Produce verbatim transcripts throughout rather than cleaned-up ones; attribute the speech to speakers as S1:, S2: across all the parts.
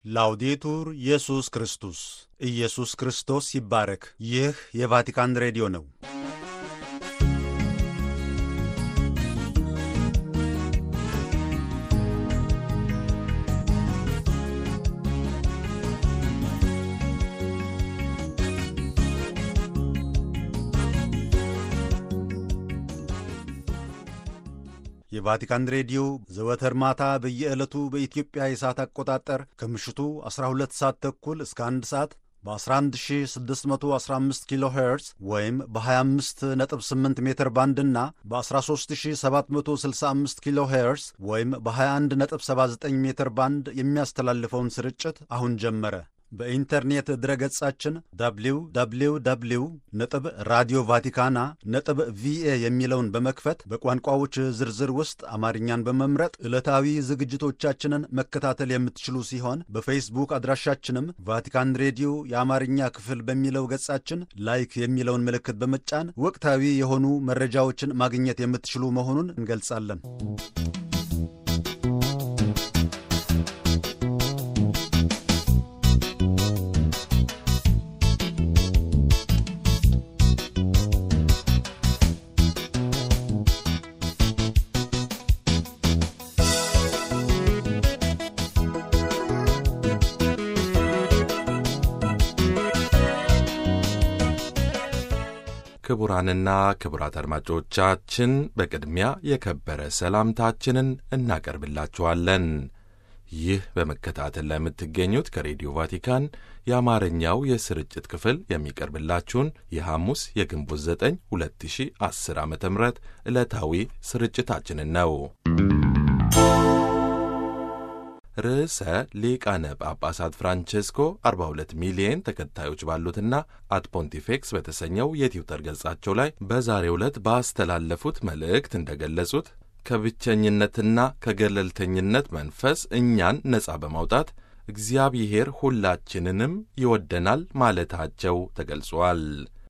S1: ላውዴቱር ኢየሱስ ክርስቶስ ኢየሱስ ክርስቶስ ይባረክ። ይህ የቫቲካን ሬዲዮ ነው። የቫቲካን ሬዲዮ ዘወትር ማታ በየዕለቱ በኢትዮጵያ የሰዓት አቆጣጠር ከምሽቱ አስራ ሁለት ሰዓት ተኩል እስከ አንድ ሰዓት በ11615 ኪሎ ሄርዝ ወይም በ258 ሜትር ባንድ እና በ13765 ኪሎ ሄርዝ ወይም በ2179 ሜትር ባንድ የሚያስተላልፈውን ስርጭት አሁን ጀመረ። በኢንተርኔት ድረገጻችን ደብሊው ደብሊው ደብሊው ነጥብ ራዲዮ ቫቲካና ነጥብ ቪኤ የሚለውን በመክፈት በቋንቋዎች ዝርዝር ውስጥ አማርኛን በመምረጥ ዕለታዊ ዝግጅቶቻችንን መከታተል የምትችሉ ሲሆን በፌስቡክ አድራሻችንም ቫቲካን ሬዲዮ የአማርኛ ክፍል በሚለው ገጻችን ላይክ የሚለውን ምልክት በመጫን ወቅታዊ የሆኑ መረጃዎችን ማግኘት የምትችሉ መሆኑን እንገልጻለን።
S2: ክቡራንና ክቡራት አድማጮቻችን በቅድሚያ የከበረ ሰላምታችንን እናቀርብላችኋለን። ይህ በመከታተል ላይ የምትገኙት ከሬዲዮ ቫቲካን የአማርኛው የስርጭት ክፍል የሚቀርብላችሁን የሐሙስ የግንቦት ዘጠኝ ሁለት ሺህ አስር ዓመተ ምህረት ዕለታዊ ስርጭታችንን ነው። ርዕሰ ሊቃነ ጳጳሳት ፍራንቼስኮ አርባ ሁለት ሚሊዮን ተከታዮች ባሉትና አት ፖንቲፌክስ በተሰኘው የትዊተር ገጻቸው ላይ በዛሬው ዕለት ባስተላለፉት መልእክት እንደገለጹት ከብቸኝነትና ከገለልተኝነት መንፈስ እኛን ነጻ በማውጣት እግዚአብሔር ሁላችንንም ይወደናል ማለታቸው ተገልጿል።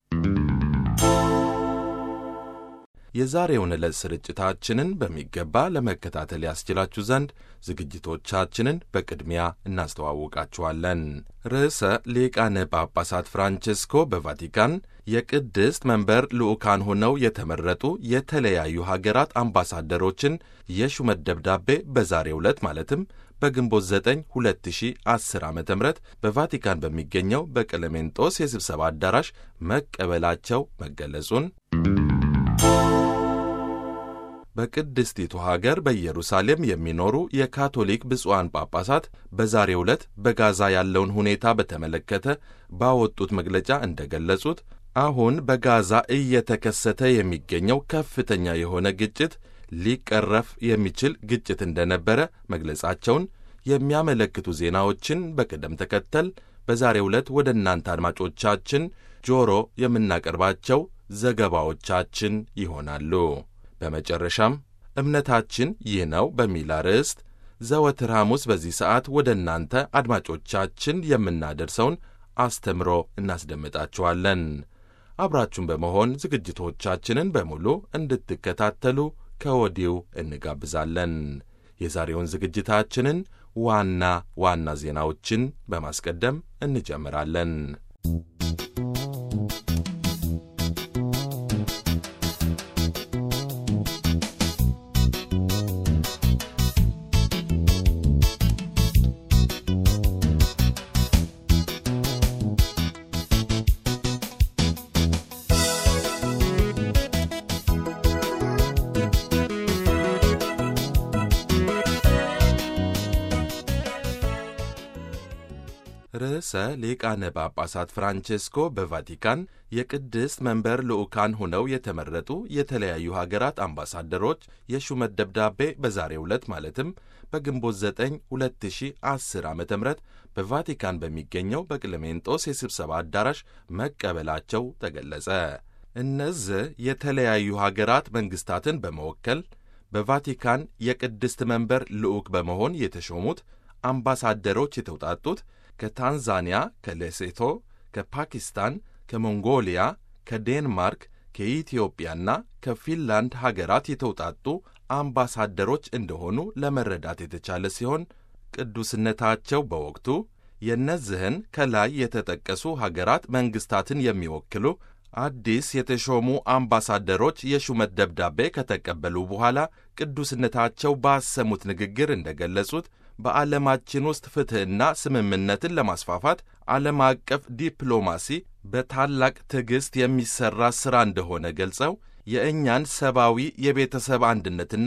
S2: የዛሬውን ዕለት ስርጭታችንን በሚገባ ለመከታተል ያስችላችሁ ዘንድ ዝግጅቶቻችንን በቅድሚያ እናስተዋውቃችኋለን። ርዕሰ ሊቃነ ጳጳሳት ፍራንቼስኮ በቫቲካን የቅድስት መንበር ልዑካን ሆነው የተመረጡ የተለያዩ ሀገራት አምባሳደሮችን የሹመት ደብዳቤ በዛሬው ዕለት ማለትም በግንቦት ዘጠኝ ሁለት ሺህ አስር ዓመተ ምህረት በቫቲካን በሚገኘው በቀለሜንጦስ የስብሰባ አዳራሽ መቀበላቸው መገለጹን፣ በቅድስቲቱ ሀገር በኢየሩሳሌም የሚኖሩ የካቶሊክ ብፁዓን ጳጳሳት በዛሬው ዕለት በጋዛ ያለውን ሁኔታ በተመለከተ ባወጡት መግለጫ እንደገለጹት አሁን በጋዛ እየተከሰተ የሚገኘው ከፍተኛ የሆነ ግጭት ሊቀረፍ የሚችል ግጭት እንደነበረ መግለጻቸውን የሚያመለክቱ ዜናዎችን በቅደም ተከተል በዛሬው ዕለት ወደ እናንተ አድማጮቻችን ጆሮ የምናቀርባቸው ዘገባዎቻችን ይሆናሉ። በመጨረሻም እምነታችን ይህ ነው በሚል አርዕስት ዘወትር ሐሙስ በዚህ ሰዓት ወደ እናንተ አድማጮቻችን የምናደርሰውን አስተምሮ እናስደምጣችኋለን። አብራችሁን በመሆን ዝግጅቶቻችንን በሙሉ እንድትከታተሉ ከወዲሁ እንጋብዛለን። የዛሬውን ዝግጅታችንን ዋና ዋና ዜናዎችን በማስቀደም እንጀምራለን። ርዕሰ ሊቃነ ጳጳሳት ፍራንቼስኮ በቫቲካን የቅድስት መንበር ልዑካን ሆነው የተመረጡ የተለያዩ ሀገራት አምባሳደሮች የሹመት ደብዳቤ በዛሬው ዕለት ማለትም በግንቦት ዘጠኝ ሁለት ሺህ አስር ዓመተ ምህረት በቫቲካን በሚገኘው በቀለሜንጦስ የስብሰባ አዳራሽ መቀበላቸው ተገለጸ። እነዚህ የተለያዩ ሀገራት መንግስታትን በመወከል በቫቲካን የቅድስት መንበር ልዑክ በመሆን የተሾሙት አምባሳደሮች የተውጣጡት ከታንዛኒያ፣ ከሌሴቶ፣ ከፓኪስታን፣ ከሞንጎሊያ፣ ከዴንማርክ፣ ከኢትዮጵያና ከፊንላንድ ሀገራት የተውጣጡ አምባሳደሮች እንደሆኑ ለመረዳት የተቻለ ሲሆን ቅዱስነታቸው በወቅቱ የእነዚህን ከላይ የተጠቀሱ ሀገራት መንግሥታትን የሚወክሉ አዲስ የተሾሙ አምባሳደሮች የሹመት ደብዳቤ ከተቀበሉ በኋላ ቅዱስነታቸው ባሰሙት ንግግር እንደገለጹት በዓለማችን ውስጥ ፍትሕና ስምምነትን ለማስፋፋት ዓለም አቀፍ ዲፕሎማሲ በታላቅ ትዕግሥት የሚሠራ ሥራ እንደሆነ ገልጸው የእኛን ሰብአዊ የቤተሰብ አንድነትና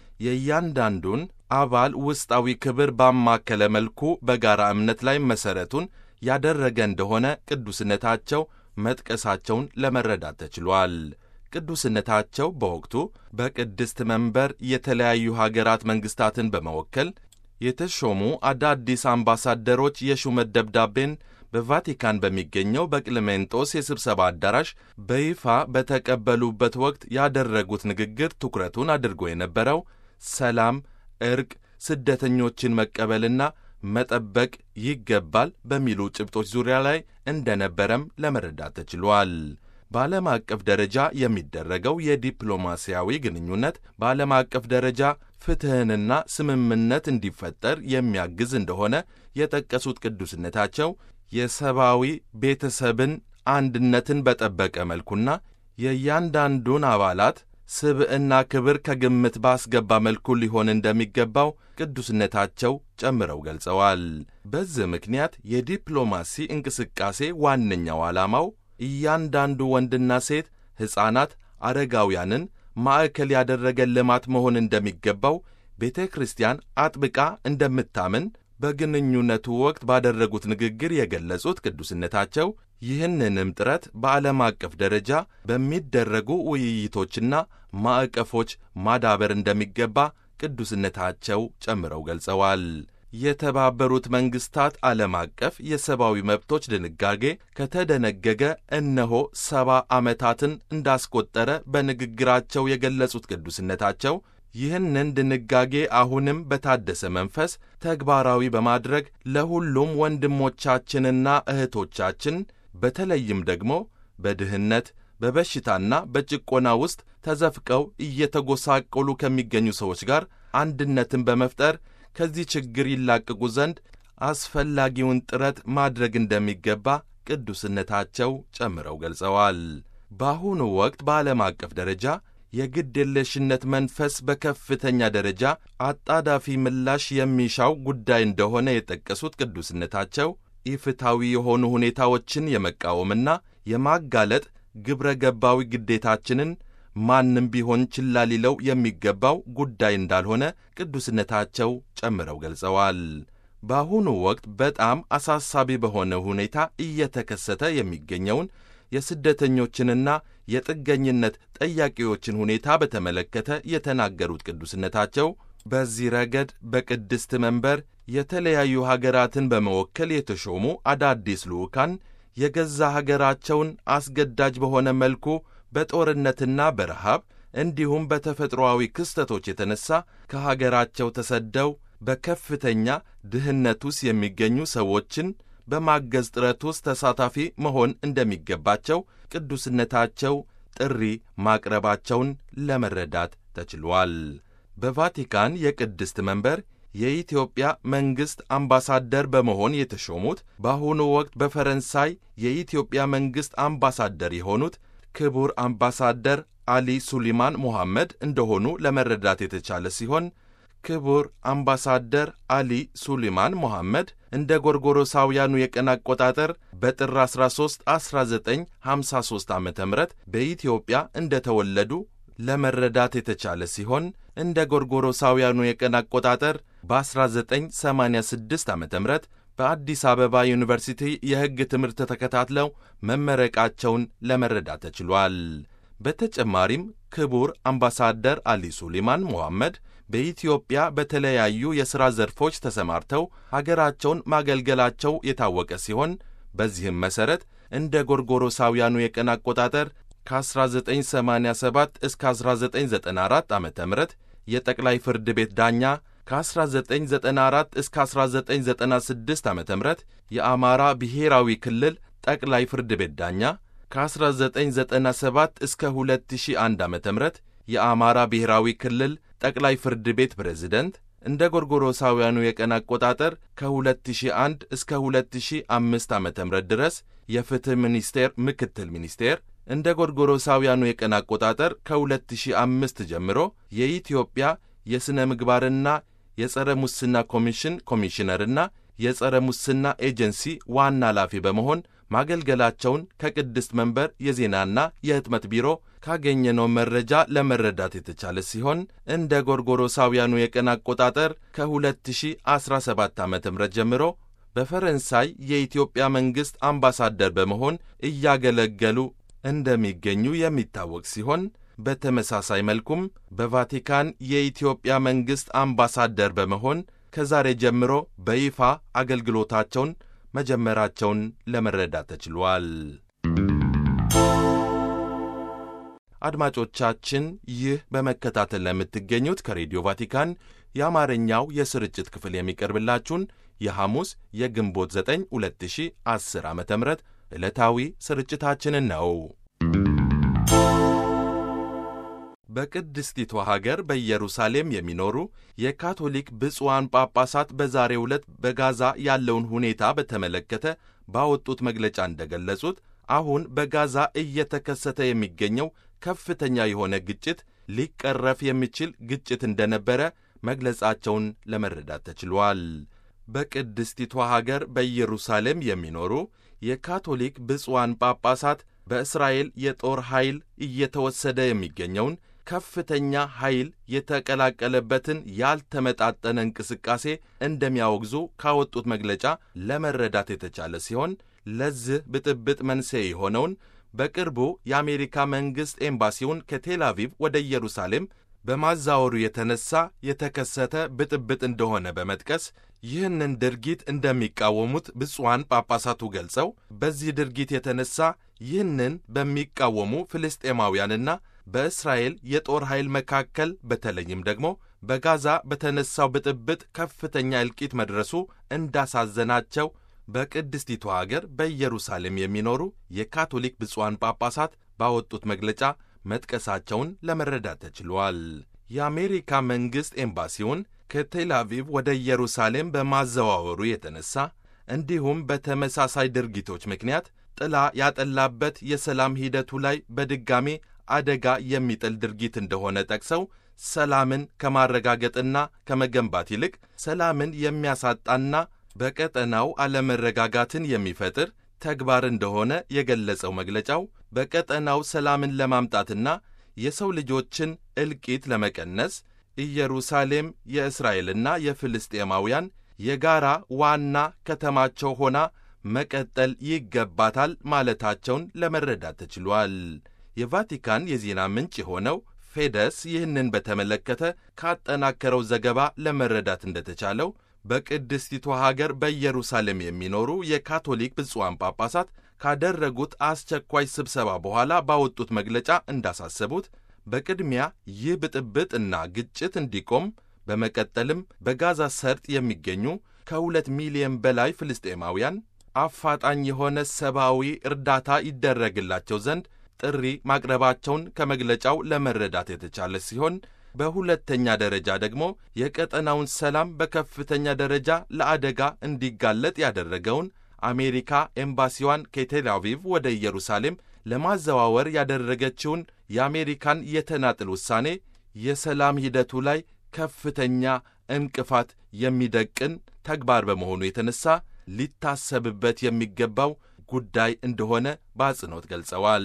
S2: የእያንዳንዱን አባል ውስጣዊ ክብር ባማከለ መልኩ በጋራ እምነት ላይ መሠረቱን ያደረገ እንደሆነ ቅዱስነታቸው መጥቀሳቸውን ለመረዳት ተችሏል። ቅዱስነታቸው በወቅቱ በቅድስት መንበር የተለያዩ ሀገራት መንግሥታትን በመወከል የተሾሙ አዳዲስ አምባሳደሮች የሹመት ደብዳቤን በቫቲካን በሚገኘው በቅልሜንጦስ የስብሰባ አዳራሽ በይፋ በተቀበሉበት ወቅት ያደረጉት ንግግር ትኩረቱን አድርጎ የነበረው ሰላም፣ ዕርቅ፣ ስደተኞችን መቀበልና መጠበቅ ይገባል በሚሉ ጭብጦች ዙሪያ ላይ እንደነበረም ለመረዳት ተችሏል። በዓለም አቀፍ ደረጃ የሚደረገው የዲፕሎማሲያዊ ግንኙነት በዓለም አቀፍ ደረጃ ፍትሕንና ስምምነት እንዲፈጠር የሚያግዝ እንደሆነ የጠቀሱት ቅዱስነታቸው የሰብአዊ ቤተሰብን አንድነትን በጠበቀ መልኩና የእያንዳንዱን አባላት ስብዕና ክብር ከግምት ባስገባ መልኩ ሊሆን እንደሚገባው ቅዱስነታቸው ጨምረው ገልጸዋል። በዚህ ምክንያት የዲፕሎማሲ እንቅስቃሴ ዋነኛው ዓላማው እያንዳንዱ ወንድና ሴት፣ ሕፃናት፣ አረጋውያንን ማዕከል ያደረገ ልማት መሆን እንደሚገባው ቤተ ክርስቲያን አጥብቃ እንደምታምን በግንኙነቱ ወቅት ባደረጉት ንግግር የገለጹት ቅዱስነታቸው ይህንንም ጥረት በዓለም አቀፍ ደረጃ በሚደረጉ ውይይቶችና ማዕቀፎች ማዳበር እንደሚገባ ቅዱስነታቸው ጨምረው ገልጸዋል። የተባበሩት መንግሥታት ዓለም አቀፍ የሰብአዊ መብቶች ድንጋጌ ከተደነገገ እነሆ ሰባ ዓመታትን እንዳስቆጠረ በንግግራቸው የገለጹት ቅዱስነታቸው ይህንን ድንጋጌ አሁንም በታደሰ መንፈስ ተግባራዊ በማድረግ ለሁሉም ወንድሞቻችንና እህቶቻችን በተለይም ደግሞ በድህነት በበሽታና በጭቆና ውስጥ ተዘፍቀው እየተጎሳቆሉ ከሚገኙ ሰዎች ጋር አንድነትን በመፍጠር ከዚህ ችግር ይላቀቁ ዘንድ አስፈላጊውን ጥረት ማድረግ እንደሚገባ ቅዱስነታቸው ጨምረው ገልጸዋል። በአሁኑ ወቅት በዓለም አቀፍ ደረጃ የግድ የለሽነት መንፈስ በከፍተኛ ደረጃ አጣዳፊ ምላሽ የሚሻው ጉዳይ እንደሆነ የጠቀሱት ቅዱስነታቸው ኢፍትሐዊ የሆኑ ሁኔታዎችን የመቃወምና የማጋለጥ ግብረ ገባዊ ግዴታችንን ማንም ቢሆን ችላ ሊለው የሚገባው ጉዳይ እንዳልሆነ ቅዱስነታቸው ጨምረው ገልጸዋል። በአሁኑ ወቅት በጣም አሳሳቢ በሆነ ሁኔታ እየተከሰተ የሚገኘውን የስደተኞችንና የጥገኝነት ጠያቂዎችን ሁኔታ በተመለከተ የተናገሩት ቅዱስነታቸው በዚህ ረገድ በቅድስት መንበር የተለያዩ ሀገራትን በመወከል የተሾሙ አዳዲስ ልዑካን የገዛ ሀገራቸውን አስገዳጅ በሆነ መልኩ በጦርነትና በረሃብ እንዲሁም በተፈጥሮአዊ ክስተቶች የተነሳ ከሀገራቸው ተሰደው በከፍተኛ ድህነት ውስጥ የሚገኙ ሰዎችን በማገዝ ጥረት ውስጥ ተሳታፊ መሆን እንደሚገባቸው ቅዱስነታቸው ጥሪ ማቅረባቸውን ለመረዳት ተችሏል። በቫቲካን የቅድስት መንበር የኢትዮጵያ መንግሥት አምባሳደር በመሆን የተሾሙት በአሁኑ ወቅት በፈረንሳይ የኢትዮጵያ መንግሥት አምባሳደር የሆኑት ክቡር አምባሳደር አሊ ሱሊማን ሞሐመድ እንደሆኑ ለመረዳት የተቻለ ሲሆን ክቡር አምባሳደር አሊ ሱሊማን ሞሐመድ እንደ ጎርጎሮሳውያኑ የቀን አቆጣጠር በጥር አስራ ሦስት አስራ ዘጠኝ ሃምሳ ሦስት ዓመተ ምህረት በኢትዮጵያ እንደ ተወለዱ ለመረዳት የተቻለ ሲሆን እንደ ጎርጎሮሳውያኑ የቀን አቆጣጠር በ1986 ዓመተ ምህረት በአዲስ አበባ ዩኒቨርሲቲ የሕግ ትምህርት ተከታትለው መመረቃቸውን ለመረዳት ተችሏል። በተጨማሪም ክቡር አምባሳደር አሊ ሱሊማን ሞሐመድ በኢትዮጵያ በተለያዩ የሥራ ዘርፎች ተሰማርተው ሀገራቸውን ማገልገላቸው የታወቀ ሲሆን በዚህም መሠረት እንደ ጎርጎሮሳውያኑ የቀን አቆጣጠር ከ1987 እስከ አስራ ዘጠኝ ዘጠና አራት ዓመተ ምህረት የጠቅላይ ፍርድ ቤት ዳኛ፣ ከ1994 እስከ አስራ ዘጠኝ ዘጠና ስድስት ዓመተ ምህረት የአማራ ብሔራዊ ክልል ጠቅላይ ፍርድ ቤት ዳኛ፣ ከ1997 እስከ ሁለት ሺህ አንድ ዓመተ ምህረት የአማራ ብሔራዊ ክልል ጠቅላይ ፍርድ ቤት ፕሬዝደንት፣ እንደ ጎርጎሮሳውያኑ የቀን አቆጣጠር ከሁለት ሺህ አንድ እስከ ሁለት ሺህ አምስት ዓመተ ምህረት ድረስ የፍትህ ሚኒስቴር ምክትል ሚኒስቴር፣ እንደ ጎርጎሮሳውያኑ የቀን አቆጣጠር ከሁለት ሺህ አምስት ጀምሮ የኢትዮጵያ የሥነ ምግባርና የጸረ ሙስና ኮሚሽን ኮሚሽነርና የጸረ ሙስና ኤጀንሲ ዋና ኃላፊ በመሆን ማገልገላቸውን ከቅድስት መንበር የዜናና የህትመት ቢሮ ካገኘነው መረጃ ለመረዳት የተቻለ ሲሆን እንደ ጎርጎሮሳውያኑ የቀን አቆጣጠር ከ2017 ዓ.ም ጀምሮ በፈረንሳይ የኢትዮጵያ መንግሥት አምባሳደር በመሆን እያገለገሉ እንደሚገኙ የሚታወቅ ሲሆን በተመሳሳይ መልኩም በቫቲካን የኢትዮጵያ መንግሥት አምባሳደር በመሆን ከዛሬ ጀምሮ በይፋ አገልግሎታቸውን መጀመራቸውን ለመረዳት ተችሏል። አድማጮቻችን፣ ይህ በመከታተል ለምትገኙት ከሬዲዮ ቫቲካን የአማርኛው የስርጭት ክፍል የሚቀርብላችሁን የሐሙስ የግንቦት ዘጠኝ ሁለት ሺህ አስር ዓመተ ምህረት ዕለታዊ ስርጭታችንን ነው። በቅድስቲቷ ሀገር በኢየሩሳሌም የሚኖሩ የካቶሊክ ብፁዓን ጳጳሳት በዛሬው ዕለት በጋዛ ያለውን ሁኔታ በተመለከተ ባወጡት መግለጫ እንደገለጹት አሁን በጋዛ እየተከሰተ የሚገኘው ከፍተኛ የሆነ ግጭት ሊቀረፍ የሚችል ግጭት እንደነበረ መግለጻቸውን ለመረዳት ተችሏል። በቅድስቲቷ ሀገር በኢየሩሳሌም የሚኖሩ የካቶሊክ ብፁዓን ጳጳሳት በእስራኤል የጦር ኃይል እየተወሰደ የሚገኘውን ከፍተኛ ኃይል የተቀላቀለበትን ያልተመጣጠነ እንቅስቃሴ እንደሚያወግዙ ካወጡት መግለጫ ለመረዳት የተቻለ ሲሆን ለዚህ ብጥብጥ መንስኤ የሆነውን በቅርቡ የአሜሪካ መንግሥት ኤምባሲውን ከቴል አቪቭ ወደ ኢየሩሳሌም በማዛወሩ የተነሳ የተከሰተ ብጥብጥ እንደሆነ በመጥቀስ ይህንን ድርጊት እንደሚቃወሙት ብፁዓን ጳጳሳቱ ገልጸው በዚህ ድርጊት የተነሳ ይህንን በሚቃወሙ ፍልስጤማውያንና በእስራኤል የጦር ኃይል መካከል በተለይም ደግሞ በጋዛ በተነሳው ብጥብጥ ከፍተኛ እልቂት መድረሱ እንዳሳዘናቸው በቅድስቲቷ አገር በኢየሩሳሌም የሚኖሩ የካቶሊክ ብፁዓን ጳጳሳት ባወጡት መግለጫ መጥቀሳቸውን ለመረዳት ተችሏል። የአሜሪካ መንግሥት ኤምባሲውን ከቴል አቪቭ ወደ ኢየሩሳሌም በማዘዋወሩ የተነሳ እንዲሁም በተመሳሳይ ድርጊቶች ምክንያት ጥላ ያጠላበት የሰላም ሂደቱ ላይ በድጋሜ አደጋ የሚጥል ድርጊት እንደሆነ ጠቅሰው ሰላምን ከማረጋገጥና ከመገንባት ይልቅ ሰላምን የሚያሳጣና በቀጠናው አለመረጋጋትን የሚፈጥር ተግባር እንደሆነ የገለጸው መግለጫው በቀጠናው ሰላምን ለማምጣትና የሰው ልጆችን እልቂት ለመቀነስ ኢየሩሳሌም የእስራኤልና የፍልስጤማውያን የጋራ ዋና ከተማቸው ሆና መቀጠል ይገባታል ማለታቸውን ለመረዳት ተችሏል። የቫቲካን የዜና ምንጭ የሆነው ፌደስ ይህንን በተመለከተ ካጠናከረው ዘገባ ለመረዳት እንደተቻለው በቅድስቲቷ ሀገር በኢየሩሳሌም የሚኖሩ የካቶሊክ ብፁዓን ጳጳሳት ካደረጉት አስቸኳይ ስብሰባ በኋላ ባወጡት መግለጫ እንዳሳሰቡት በቅድሚያ ይህ ብጥብጥ እና ግጭት እንዲቆም፣ በመቀጠልም በጋዛ ሰርጥ የሚገኙ ከሁለት ሚሊዮን በላይ ፍልስጤማውያን አፋጣኝ የሆነ ሰብአዊ እርዳታ ይደረግላቸው ዘንድ ጥሪ ማቅረባቸውን ከመግለጫው ለመረዳት የተቻለ ሲሆን በሁለተኛ ደረጃ ደግሞ የቀጠናውን ሰላም በከፍተኛ ደረጃ ለአደጋ እንዲጋለጥ ያደረገውን አሜሪካ ኤምባሲዋን ከቴል አቪቭ ወደ ኢየሩሳሌም ለማዘዋወር ያደረገችውን የአሜሪካን የተናጥል ውሳኔ የሰላም ሂደቱ ላይ ከፍተኛ እንቅፋት የሚደቅን ተግባር በመሆኑ የተነሳ ሊታሰብበት የሚገባው ጉዳይ እንደሆነ በአጽንኦት ገልጸዋል።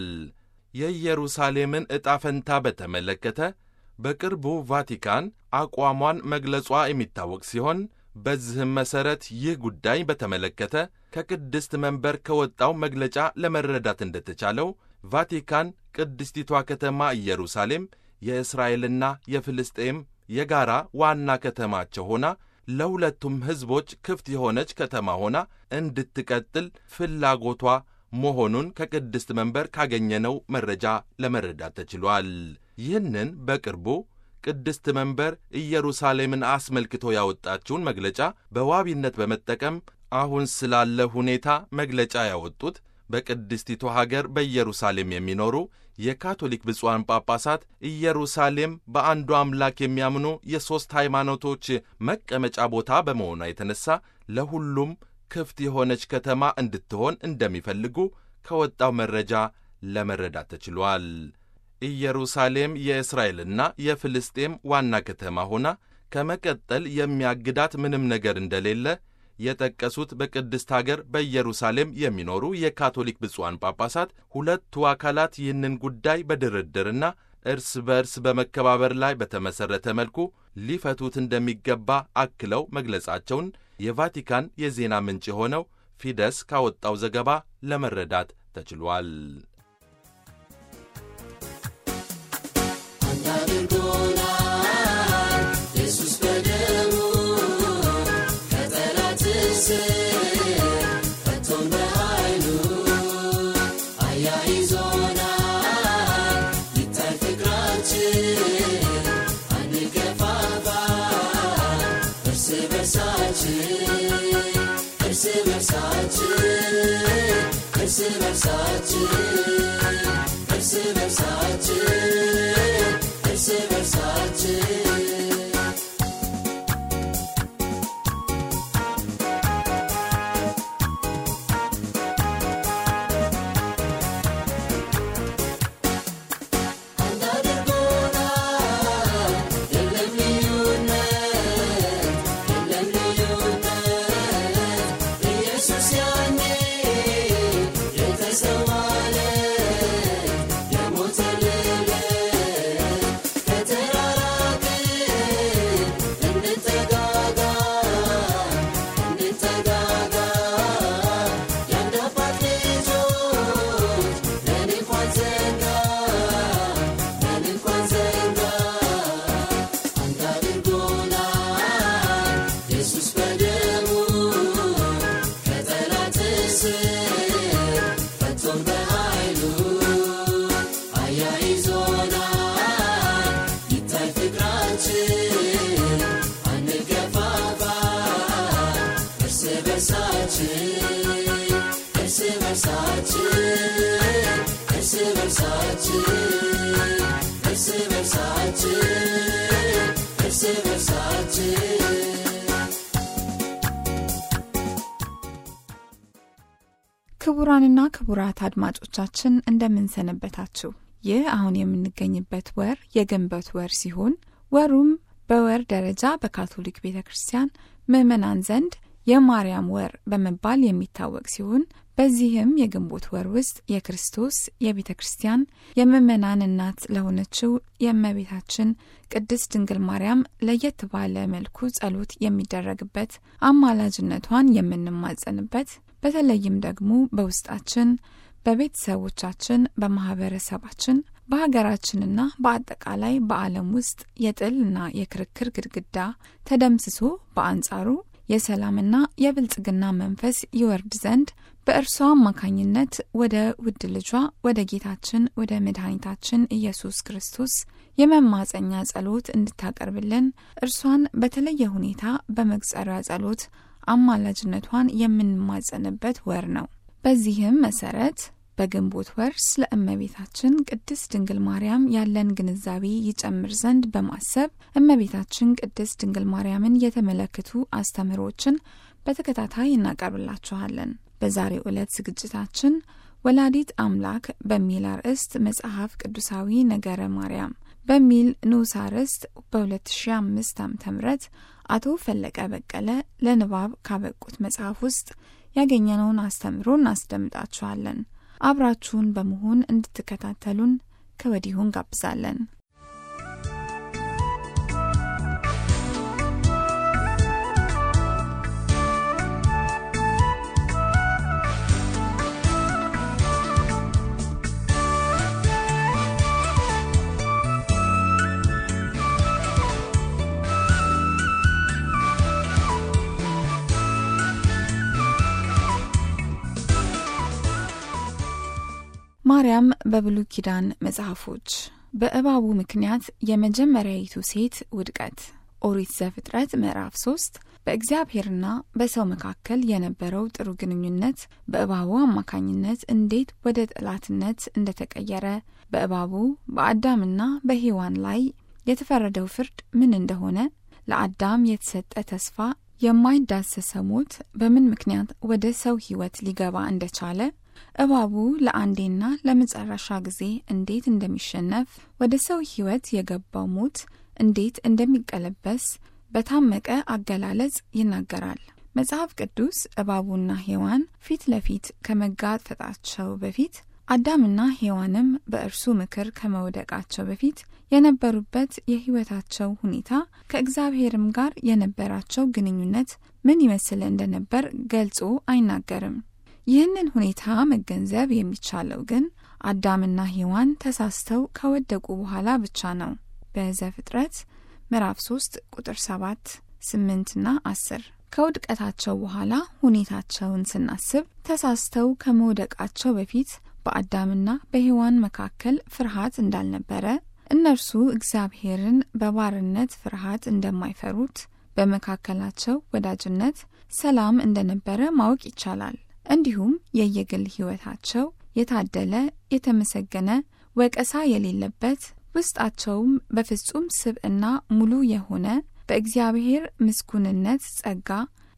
S2: የኢየሩሳሌምን ዕጣ ፈንታ በተመለከተ በቅርቡ ቫቲካን አቋሟን መግለጿ የሚታወቅ ሲሆን በዚህም መሠረት ይህ ጉዳይ በተመለከተ ከቅድስት መንበር ከወጣው መግለጫ ለመረዳት እንደተቻለው ቫቲካን ቅድስቲቷ ከተማ ኢየሩሳሌም የእስራኤልና የፍልስጤም የጋራ ዋና ከተማቸው ሆና ለሁለቱም ሕዝቦች ክፍት የሆነች ከተማ ሆና እንድትቀጥል ፍላጎቷ መሆኑን ከቅድስት መንበር ካገኘነው መረጃ ለመረዳት ተችሏል። ይህንን በቅርቡ ቅድስት መንበር ኢየሩሳሌምን አስመልክቶ ያወጣችውን መግለጫ በዋቢነት በመጠቀም አሁን ስላለ ሁኔታ መግለጫ ያወጡት በቅድስቲቱ ሀገር በኢየሩሳሌም የሚኖሩ የካቶሊክ ብፁዓን ጳጳሳት ኢየሩሳሌም በአንዱ አምላክ የሚያምኑ የሦስት ሃይማኖቶች መቀመጫ ቦታ በመሆኗ የተነሳ ለሁሉም ክፍት የሆነች ከተማ እንድትሆን እንደሚፈልጉ ከወጣው መረጃ ለመረዳት ተችሏል። ኢየሩሳሌም የእስራኤልና የፍልስጤም ዋና ከተማ ሆና ከመቀጠል የሚያግዳት ምንም ነገር እንደሌለ የጠቀሱት በቅድስት ሀገር በኢየሩሳሌም የሚኖሩ የካቶሊክ ብፁዓን ጳጳሳት ሁለቱ አካላት ይህንን ጉዳይ በድርድርና እርስ በርስ በመከባበር ላይ በተመሠረተ መልኩ ሊፈቱት እንደሚገባ አክለው መግለጻቸውን የቫቲካን የዜና ምንጭ የሆነው ፊደስ ካወጣው ዘገባ ለመረዳት ተችሏል።
S3: ክቡራንና ክቡራት አድማጮቻችን እንደምን ሰነበታችሁ? ይህ አሁን የምንገኝበት ወር የግንቦት ወር ሲሆን ወሩም በወር ደረጃ በካቶሊክ ቤተክርስቲያን ምዕመናን ዘንድ የማርያም ወር በመባል የሚታወቅ ሲሆን በዚህም የግንቦት ወር ውስጥ የክርስቶስ የቤተክርስቲያን የምዕመናን እናት ለሆነችው የእመቤታችን ቅድስት ድንግል ማርያም ለየት ባለ መልኩ ጸሎት የሚደረግበት፣ አማላጅነቷን የምንማጸንበት፣ በተለይም ደግሞ በውስጣችን በቤተሰቦቻችን በማህበረሰባችን በሀገራችንና በአጠቃላይ በዓለም ውስጥ የጥልና የክርክር ግድግዳ ተደምስሶ በአንጻሩ የሰላምና የብልጽግና መንፈስ ይወርድ ዘንድ በእርሷ አማካኝነት ወደ ውድ ልጇ ወደ ጌታችን ወደ መድኃኒታችን ኢየሱስ ክርስቶስ የመማጸኛ ጸሎት እንድታቀርብልን እርሷን በተለየ ሁኔታ በመግጸሪያ ጸሎት አማላጅነቷን የምንማጸንበት ወር ነው። በዚህም መሰረት በግንቦት ወር ስለ እመቤታችን ቅድስት ድንግል ማርያም ያለን ግንዛቤ ይጨምር ዘንድ በማሰብ እመቤታችን ቅድስት ድንግል ማርያምን የተመለከቱ አስተምህሮችን በተከታታይ እናቀርብላችኋለን። በዛሬው ዕለት ዝግጅታችን ወላዲት አምላክ በሚል አርዕስት መጽሐፍ ቅዱሳዊ ነገረ ማርያም በሚል ንዑስ አርዕስት በሁለት ሺህ አምስት ዓመተ ምህረት አቶ ፈለቀ በቀለ ለንባብ ካበቁት መጽሐፍ ውስጥ ያገኘነውን አስተምህሮ እናስደምጣችኋለን። አብራችሁን በመሆን እንድትከታተሉን ከወዲሁ እንጋብዛለን። ማርያም በብሉይ ኪዳን መጽሐፎች በእባቡ ምክንያት የመጀመሪያይቱ ሴት ውድቀት ኦሪት ዘፍጥረት ምዕራፍ ሶስት በእግዚአብሔርና በሰው መካከል የነበረው ጥሩ ግንኙነት በእባቡ አማካኝነት እንዴት ወደ ጠላትነት እንደተቀየረ፣ በእባቡ በአዳምና በሔዋን ላይ የተፈረደው ፍርድ ምን እንደሆነ፣ ለአዳም የተሰጠ ተስፋ የማይዳሰሰው ሞት በምን ምክንያት ወደ ሰው ሕይወት ሊገባ እንደቻለ፣ እባቡ ለአንዴና ለመጨረሻ ጊዜ እንዴት እንደሚሸነፍ፣ ወደ ሰው ሕይወት የገባው ሞት እንዴት እንደሚቀለበስ በታመቀ አገላለጽ ይናገራል። መጽሐፍ ቅዱስ እባቡና ሔዋን ፊት ለፊት ከመጋፈጣቸው በፊት አዳምና ሔዋንም በእርሱ ምክር ከመውደቃቸው በፊት የነበሩበት የሕይወታቸው ሁኔታ ከእግዚአብሔርም ጋር የነበራቸው ግንኙነት ምን ይመስል እንደነበር ገልጾ አይናገርም። ይህንን ሁኔታ መገንዘብ የሚቻለው ግን አዳምና ሔዋን ተሳስተው ከወደቁ በኋላ ብቻ ነው። በዘፍጥረት ምዕራፍ ሶስት ቁጥር ሰባት፣ ስምንት እና አስር ከውድቀታቸው በኋላ ሁኔታቸውን ስናስብ ተሳስተው ከመውደቃቸው በፊት በአዳምና በሔዋን መካከል ፍርሃት እንዳልነበረ፣ እነርሱ እግዚአብሔርን በባርነት ፍርሃት እንደማይፈሩት፣ በመካከላቸው ወዳጅነት፣ ሰላም እንደነበረ ማወቅ ይቻላል። እንዲሁም የየግል ሕይወታቸው የታደለ የተመሰገነ ወቀሳ የሌለበት ውስጣቸውም በፍጹም ስብዕና ሙሉ የሆነ በእግዚአብሔር ምስጉንነት ጸጋ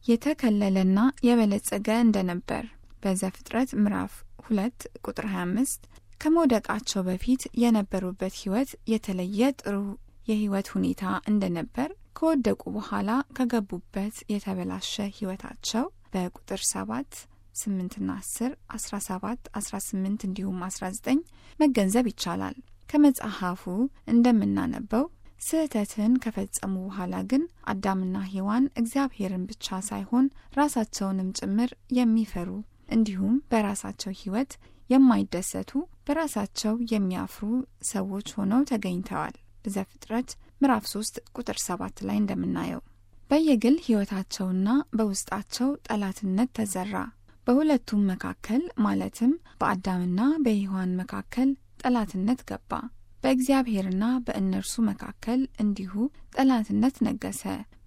S3: የተከለለና የበለጸገ እንደነበር በዘፍጥረት ምዕራፍ ሁለት ቁጥር ሃያ አምስት ከመውደቃቸው በፊት የነበሩበት ሕይወት የተለየ ጥሩ የሕይወት ሁኔታ እንደነበር ከወደቁ በኋላ ከገቡበት የተበላሸ ሕይወታቸው በቁጥር ሰባት፣ ስምንት እና አስር፣ አስራ ሰባት፣ አስራ ስምንት እንዲሁም አስራ ዘጠኝ መገንዘብ ይቻላል። ከመጽሐፉ እንደምናነበው ስህተትን ከፈጸሙ በኋላ ግን አዳምና ሔዋን እግዚአብሔርን ብቻ ሳይሆን ራሳቸውንም ጭምር የሚፈሩ እንዲሁም በራሳቸው ሕይወት የማይደሰቱ በራሳቸው የሚያፍሩ ሰዎች ሆነው ተገኝተዋል። በዘፍጥረት ምዕራፍ ሶስት ቁጥር ሰባት ላይ እንደምናየው በየግል ሕይወታቸውና በውስጣቸው ጠላትነት ተዘራ። በሁለቱም መካከል ማለትም በአዳምና በሔዋን መካከል ጠላትነት ገባ። በእግዚአብሔርና በእነርሱ መካከል እንዲሁ ጠላትነት ነገሰ።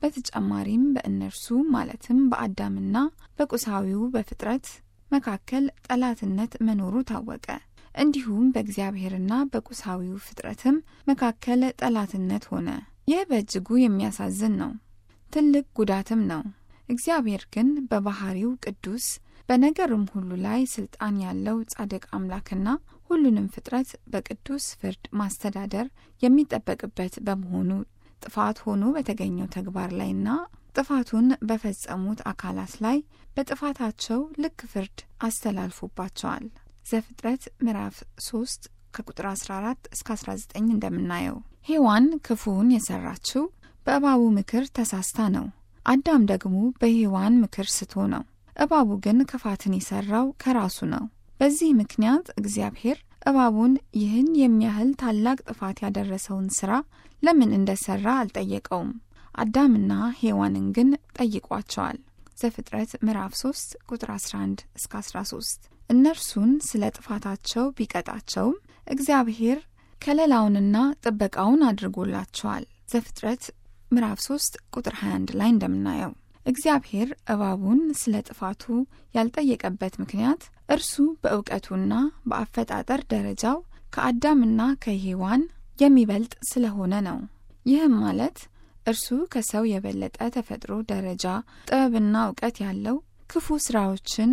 S3: በተጨማሪም በእነርሱ ማለትም በአዳምና በቁሳዊው በፍጥረት መካከል ጠላትነት መኖሩ ታወቀ። እንዲሁም በእግዚአብሔርና በቁሳዊው ፍጥረትም መካከል ጠላትነት ሆነ። ይህ በእጅጉ የሚያሳዝን ነው፣ ትልቅ ጉዳትም ነው። እግዚአብሔር ግን በባህሪው ቅዱስ፣ በነገርም ሁሉ ላይ ስልጣን ያለው ጻድቅ አምላክና ሁሉንም ፍጥረት በቅዱስ ፍርድ ማስተዳደር የሚጠበቅበት በመሆኑ ጥፋት ሆኖ በተገኘው ተግባር ላይና ጥፋቱን በፈጸሙት አካላት ላይ በጥፋታቸው ልክ ፍርድ አስተላልፎባቸዋል። ዘፍጥረት ምዕራፍ ሶስት ከቁጥር አስራ አራት እስከ አስራ ዘጠኝ እንደምናየው ሔዋን ክፉውን የሰራችው በእባቡ ምክር ተሳስታ ነው። አዳም ደግሞ በሔዋን ምክር ስቶ ነው። እባቡ ግን ክፋትን የሰራው ከራሱ ነው። በዚህ ምክንያት እግዚአብሔር እባቡን ይህን የሚያህል ታላቅ ጥፋት ያደረሰውን ሥራ ለምን እንደሰራ አልጠየቀውም። አዳምና ሔዋንን ግን ጠይቋቸዋል። ዘፍጥረት ምዕራፍ ሶስት ቁጥር አስራ አንድ እስከ አስራ ሶስት እነርሱን ስለ ጥፋታቸው ቢቀጣቸውም እግዚአብሔር ከለላውንና ጥበቃውን አድርጎላቸዋል። ዘፍጥረት ምዕራፍ ሶስት ቁጥር ሃያ አንድ ላይ እንደምናየው እግዚአብሔር እባቡን ስለ ጥፋቱ ያልጠየቀበት ምክንያት እርሱ በእውቀቱና በአፈጣጠር ደረጃው ከአዳምና ከሔዋን የሚበልጥ ስለሆነ ነው። ይህም ማለት እርሱ ከሰው የበለጠ ተፈጥሮ ደረጃ ጥበብና እውቀት ያለው ክፉ ስራዎችን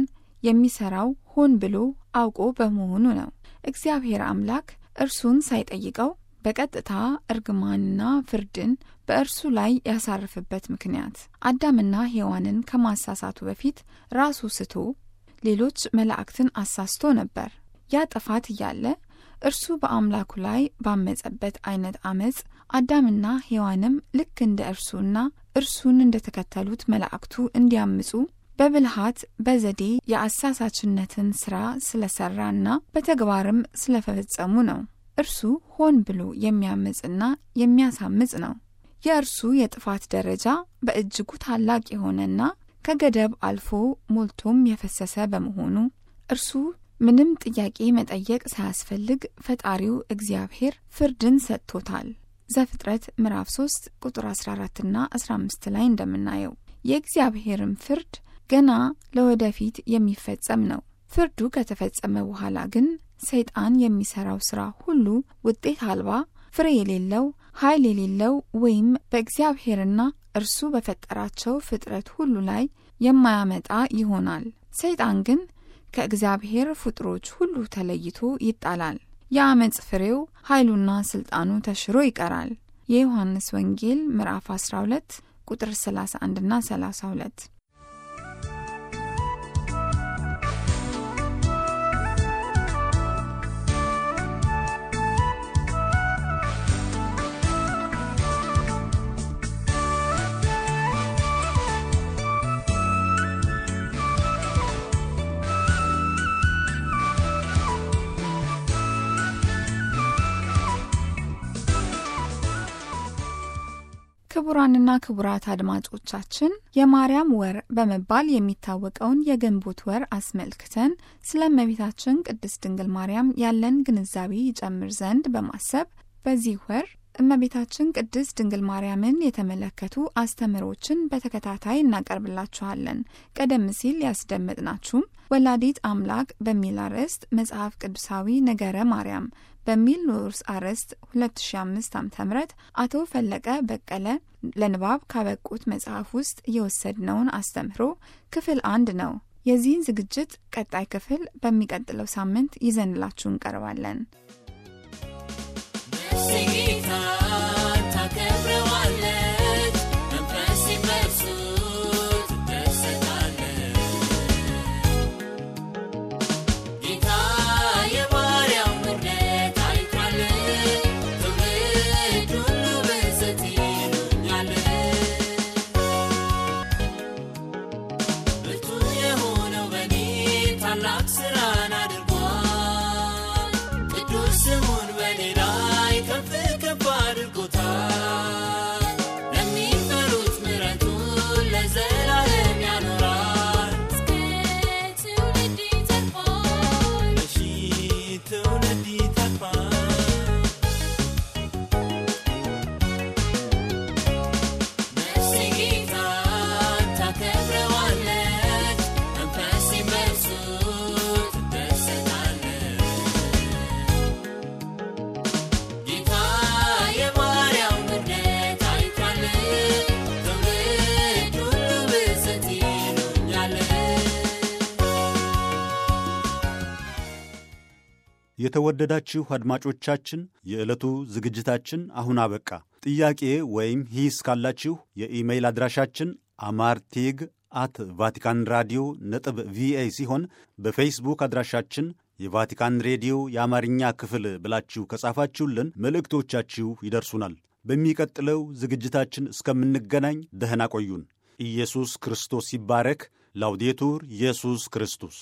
S3: የሚሰራው ሆን ብሎ አውቆ በመሆኑ ነው። እግዚአብሔር አምላክ እርሱን ሳይጠይቀው በቀጥታ እርግማንና ፍርድን በእርሱ ላይ ያሳርፍበት ምክንያት አዳምና ሔዋንን ከማሳሳቱ በፊት ራሱ ስቶ ሌሎች መላእክትን አሳስቶ ነበር። ያ ጥፋት እያለ እርሱ በአምላኩ ላይ ባመጸበት አይነት አመጽ አዳምና ሔዋንም ልክ እንደ እርሱና እርሱን እንደተከተሉት መላእክቱ እንዲያምጹ በብልሃት በዘዴ የአሳሳችነትን ሥራ ስለሰራና በተግባርም ስለፈጸሙ ነው። እርሱ ሆን ብሎ የሚያምጽና የሚያሳምጽ ነው። የእርሱ የጥፋት ደረጃ በእጅጉ ታላቅ የሆነና ከገደብ አልፎ ሞልቶም የፈሰሰ በመሆኑ እርሱ ምንም ጥያቄ መጠየቅ ሳያስፈልግ ፈጣሪው እግዚአብሔር ፍርድን ሰጥቶታል። ዘፍጥረት ምዕራፍ ሶስት ቁጥር አስራ አራት እና አስራ አምስት ላይ እንደምናየው የእግዚአብሔርም ፍርድ ገና ለወደፊት የሚፈጸም ነው። ፍርዱ ከተፈጸመ በኋላ ግን ሰይጣን የሚሰራው ስራ ሁሉ ውጤት አልባ፣ ፍሬ የሌለው፣ ኃይል የሌለው ወይም በእግዚአብሔርና እርሱ በፈጠራቸው ፍጥረት ሁሉ ላይ የማያመጣ ይሆናል። ሰይጣን ግን ከእግዚአብሔር ፍጥሮች ሁሉ ተለይቶ ይጣላል። የአመጽ ፍሬው ኃይሉና ስልጣኑ ተሽሮ ይቀራል። የዮሐንስ ወንጌል ምዕራፍ አስራ ሁለት ቁጥር ሰላሳ አንድ እና ሰላሳ ሁለት። ክቡራንና ክቡራት አድማጮቻችን የማርያም ወር በመባል የሚታወቀውን የግንቦት ወር አስመልክተን ስለ እመቤታችን ቅድስት ድንግል ማርያም ያለን ግንዛቤ ይጨምር ዘንድ በማሰብ በዚህ ወር እመቤታችን ቅድስት ድንግል ማርያምን የተመለከቱ አስተምሮችን በተከታታይ እናቀርብላችኋለን። ቀደም ሲል ያስደመጥናችሁም ወላዲት አምላክ በሚል አርዕስት መጽሐፍ ቅዱሳዊ ነገረ ማርያም በሚል ንዑስ አርዕስት ሁለት ሺህ አምስት ዓመተ ምህረት አቶ ፈለቀ በቀለ ለንባብ ካበቁት መጽሐፍ ውስጥ የወሰድነውን አስተምሮ ክፍል አንድ ነው። የዚህን ዝግጅት ቀጣይ ክፍል በሚቀጥለው ሳምንት ይዘንላችሁ እንቀርባለን።
S1: የተወደዳችሁ አድማጮቻችን የዕለቱ ዝግጅታችን አሁን አበቃ። ጥያቄ ወይም ሂስ ካላችሁ የኢሜይል አድራሻችን አማርቲግ አት ቫቲካን ራዲዮ ነጥብ ቪኦኤ ሲሆን በፌስቡክ አድራሻችን የቫቲካን ሬዲዮ የአማርኛ ክፍል ብላችሁ ከጻፋችሁልን መልእክቶቻችሁ ይደርሱናል። በሚቀጥለው ዝግጅታችን እስከምንገናኝ ደህና ቆዩን። ኢየሱስ ክርስቶስ ይባረክ። ላውዴቱር ኢየሱስ ክርስቶስ